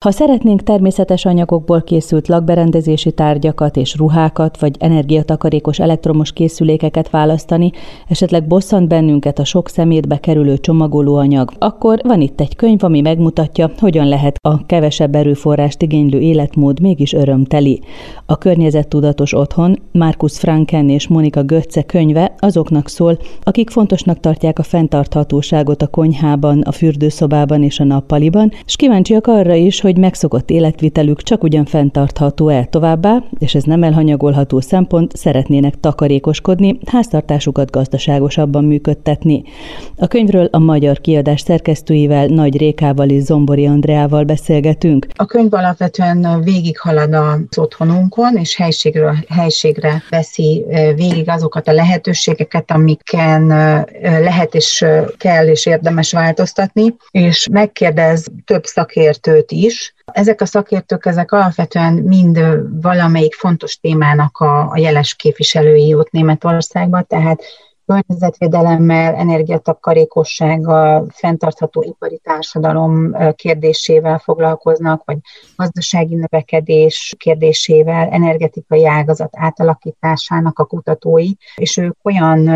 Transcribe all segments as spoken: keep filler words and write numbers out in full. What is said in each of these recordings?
Ha szeretnénk természetes anyagokból készült lakberendezési tárgyakat és ruhákat, vagy energiatakarékos elektromos készülékeket választani, esetleg bosszant bennünket a sok szemétbe kerülő csomagolóanyag, akkor van itt egy könyv, ami megmutatja, hogyan lehet a kevesebb erőforrást igénylő életmód mégis örömteli. A Környezettudatos otthon Markus Franken és Monika Götze könyve azoknak szól, akik fontosnak tartják a fenntarthatóságot a konyhában, a fürdőszobában és a nappaliban, és kíváncsiak arra is, hogy megszokott életvitelük csak ugyan fenntartható-e továbbá, és ez nem elhanyagolható szempont, szeretnének takarékoskodni, háztartásukat gazdaságosabban működtetni. A könyvről a magyar kiadás szerkesztőivel, Nagy Rékával és Zombori Andreával beszélgetünk. A könyv alapvetően végighalad az otthonunkon, és helységről helységre veszi végig azokat a lehetőségeket, amiken lehet és kell és érdemes változtatni, és megkérdez több szakértőt is. Ezek a szakértők, ezek alapvetően mind valamelyik fontos témának a, a jeles képviselői ott Németországban, tehát környezetvédelemmel, energiatakarékossággal, fenntartható ipari társadalom kérdésével foglalkoznak, vagy gazdasági növekedés kérdésével, energetikai ágazat átalakításának a kutatói, és ők olyan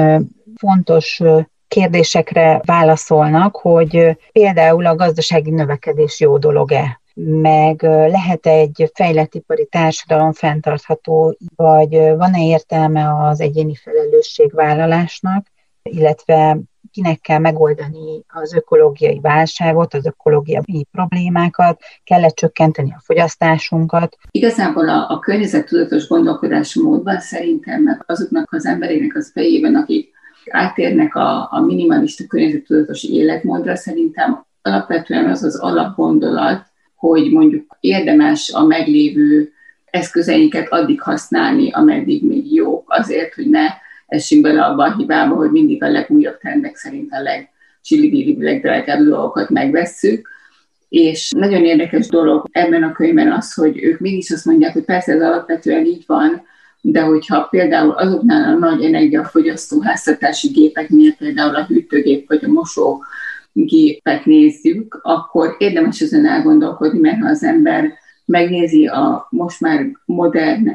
fontos kérdésekre válaszolnak, hogy például a gazdasági növekedés jó dolog-e, meg lehet egy fejlett ipari társadalom fenntartható, vagy van-e értelme az egyéni felelősségvállalásnak, illetve kinek kell megoldani az ökológiai válságot, az ökológiai problémákat, kell-e csökkenteni a fogyasztásunkat. Igazából a, a környezettudatos gondolkodásmódban szerintem meg azoknak az emberének az fejében, akik átérnek a, a minimalista környezettudatos életmódra, szerintem alapvetően az az alapgondolat, hogy mondjuk érdemes a meglévő eszközeinket addig használni, ameddig még jók, azért, hogy ne essünk bele abba a hibába, hogy mindig a legújabb trendek szerint a legcsillibílibb, legdrágább dolgokat megvesszük. És nagyon érdekes dolog ebben a könyvben az, hogy ők mégis azt mondják, hogy persze ez alapvetően így van, de hogyha például azoknál a nagy energiafogyasztó háztartási gépeknél, például a hűtőgép vagy a mosógépet nézzük, akkor érdemes ezen elgondolkodni, mert ha az ember megnézi a most már modern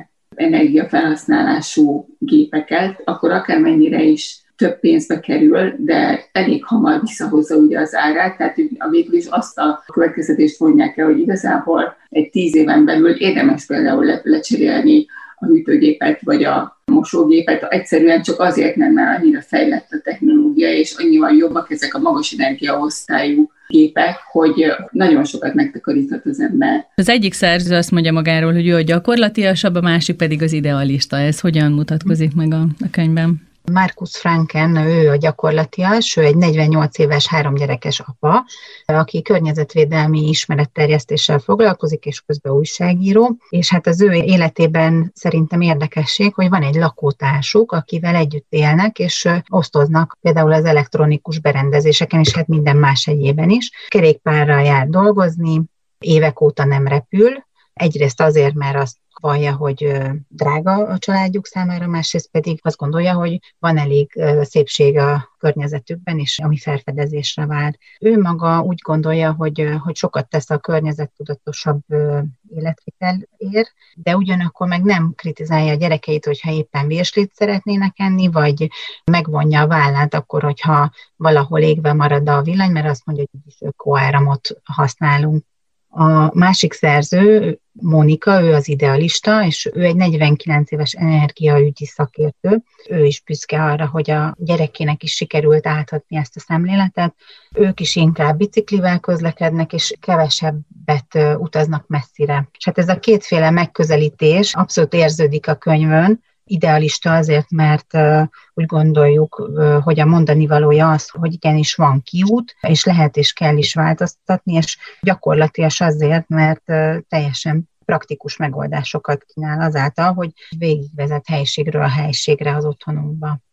energiafelhasználású gépeket, akkor akármennyire is több pénzbe kerül, de elég hamar visszahozza ugye az árát, tehát a végül is azt a következtetést vonják el, hogy igazából egy tíz éven belül érdemes például le- lecserélni a hűtőgépet vagy a mosógépet, egyszerűen csak azért nem, mert annyira fejlett a technológia, és annyival jobbak ezek a magas energiaosztályú gépek, hogy nagyon sokat megtakaríthat az ember. Az egyik szerző azt mondja magáról, hogy ő a gyakorlatiasabb, a másik pedig az idealista. Ez hogyan mutatkozik meg a, a könyvben? Markus Franken, ő a gyakorlatias, ő egy negyvennyolc éves háromgyerekes apa, aki környezetvédelmi ismeretterjesztéssel foglalkozik, és közben újságíró, és hát az ő életében szerintem érdekesség, hogy van egy lakótársuk, akivel együtt élnek, és osztoznak például az elektronikus berendezéseken, és hát minden más egyében is. Kerékpárral jár dolgozni, évek óta nem repül, egyrészt azért, mert azt vallja, hogy drága a családjuk számára, másrészt pedig azt gondolja, hogy van elég szépség a környezetükben, és ami felfedezésre vár. Ő maga úgy gondolja, hogy, hogy sokat tesz a környezettudatosabb életvitelért, de ugyanakkor meg nem kritizálja a gyerekeit, hogyha éppen virslit szeretnének enni, vagy megvonja a vállát akkor, hogyha valahol égve marad a villany, mert azt mondja, hogy is ökoáramot használunk. A másik szerző, Monika, ő az idealista, és ő egy negyvenkilenc éves energiaügyi szakértő. Ő is büszke arra, hogy a gyerekének is sikerült átadni ezt a szemléletet. Ők is inkább biciklivel közlekednek, és kevesebbet utaznak messzire. És hát ez a kétféle megközelítés abszolút érződik a könyvön. Idealista azért, mert uh, úgy gondoljuk, uh, hogy a mondani valója az, hogy igenis van kiút, és lehet és kell is változtatni, és gyakorlatias azért, mert uh, teljesen praktikus megoldásokat kínál azáltal, hogy végigvezet helységről a helységre az otthonunkba.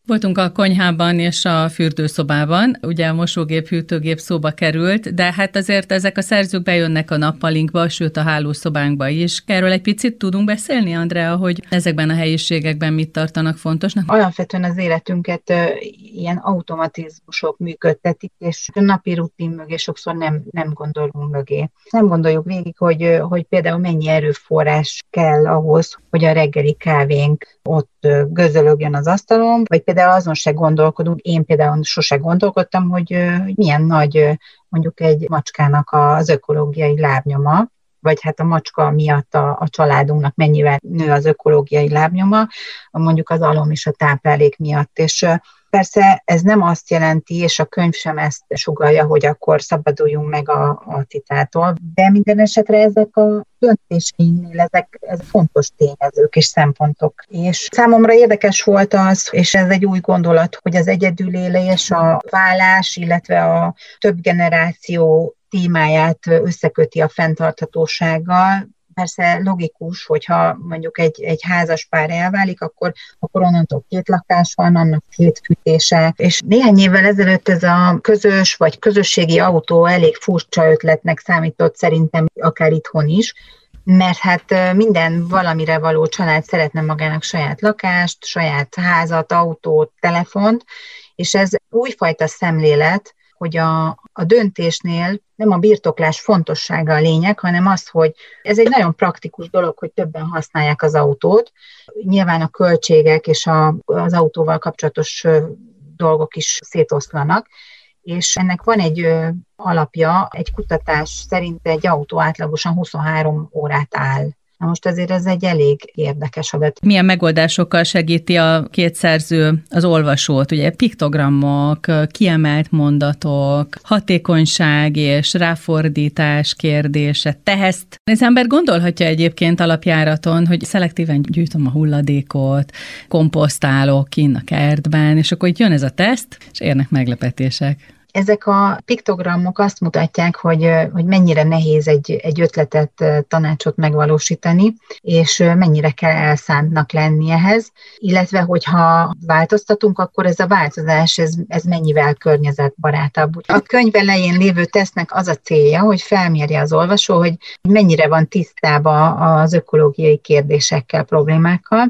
Voltunk a konyhában és a fürdőszobában, ugye a mosógép, hűtőgép szóba került, de hát azért ezek a szerzők bejönnek a nappalinkba, sőt a hálószobánkba is. Erről egy picit tudunk beszélni, Andrea, hogy ezekben a helyiségekben mit tartanak fontosnak? Alapvetően az életünket uh, ilyen automatizmusok működtetik, és a napi rutin mögé sokszor nem, nem gondolunk mögé. Nem gondoljuk végig, hogy, hogy például mennyi erőforrás kell ahhoz, hogy a reggeli kávénk ott gözölögjön az asztalon, vagy például azon se gondolkodunk, én például sose gondolkodtam, hogy, hogy milyen nagy mondjuk egy macskának az ökológiai lábnyoma, vagy hát a macska miatt a, a családunknak mennyivel nő az ökológiai lábnyoma, mondjuk az alom és a táplálék miatt. És persze ez nem azt jelenti, és a könyv sem ezt sugallja, hogy akkor szabaduljunk meg a, a titától, de minden esetre ezek a döntéseinknél ezek, ezek fontos tényezők és szempontok. És számomra érdekes volt az, és ez egy új gondolat, hogy az egyedülélés, a vállás, illetve a több generáció témáját összeköti a fenntarthatósággal. Persze logikus, hogyha mondjuk egy, egy házas pár elválik, akkor, akkor onnantól két lakás van, annak két fűtése. És néhány évvel ezelőtt ez a közös vagy közösségi autó elég furcsa ötletnek számított szerintem akár itthon is, mert hát minden valamire való család szeretne magának saját lakást, saját házat, autót, telefont, és ez újfajta szemlélet, hogy a, a döntésnél nem a birtoklás fontossága a lényeg, hanem az, hogy ez egy nagyon praktikus dolog, hogy többen használják az autót. Nyilván a költségek és a, az autóval kapcsolatos dolgok is szétoszlanak, és ennek van egy alapja, egy kutatás szerint egy autó átlagosan huszonhárom órát áll. Na most azért ez egy elég érdekes adat. Milyen megoldásokkal segíti a két szerző az olvasót? Ugye piktogramok, kiemelt mondatok, hatékonyság és ráfordítás kérdése, teszt. Az ember gondolhatja egyébként alapjáraton, hogy szelektíven gyűjtöm a hulladékot, komposztálok kinn a kertben, és akkor itt jön ez a teszt, és érnek meglepetések. Ezek a piktogramok azt mutatják, hogy, hogy mennyire nehéz egy, egy ötletet, tanácsot megvalósítani, és mennyire kell elszántnak lenni ehhez, illetve hogyha változtatunk, akkor ez a változás, ez, ez mennyivel környezetbarátabb. A könyv elején lévő tesztnek az a célja, hogy felmérje az olvasó, hogy mennyire van tisztában az ökológiai kérdésekkel, problémákkal,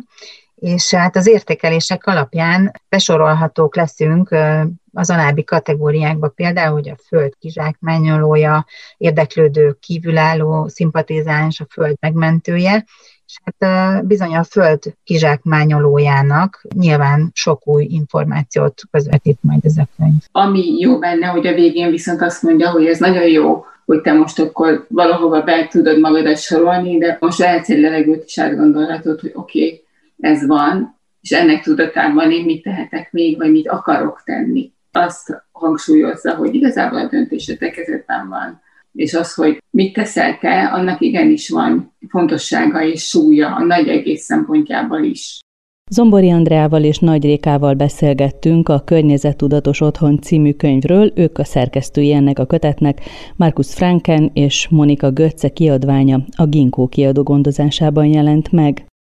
és hát az értékelések alapján besorolhatók leszünk az alábbi kategóriákba, például, hogy a föld kizsákmányolója, érdeklődő, kívülálló, szimpatizáns, a föld megmentője, és hát bizony a föld kizsákmányolójának nyilván sok új információt közvetít majd ez a könyv. Ami jó benne, hogy a végén viszont azt mondja, hogy ez nagyon jó, hogy te most akkor valahova be tudod magadat sorolni, de most lehetsz egy levegőt is átgondolhatod, hogy oké, okay, ez van, és ennek tudatában én mit tehetek még, vagy mit akarok tenni. Azt hangsúlyozza, hogy igazából a döntés a te kezedben van. És az, hogy mit teszel te, annak igenis van fontossága és súlya a nagy egész szempontjából is. Zombori Andreával és Nagy Rékával beszélgettünk a Környezettudatos Otthon című könyvről, ők a szerkesztői ennek a kötetnek, Markus Franken és Monika Götze kiadványa a Ginkgo kiadó gondozásában jelent meg.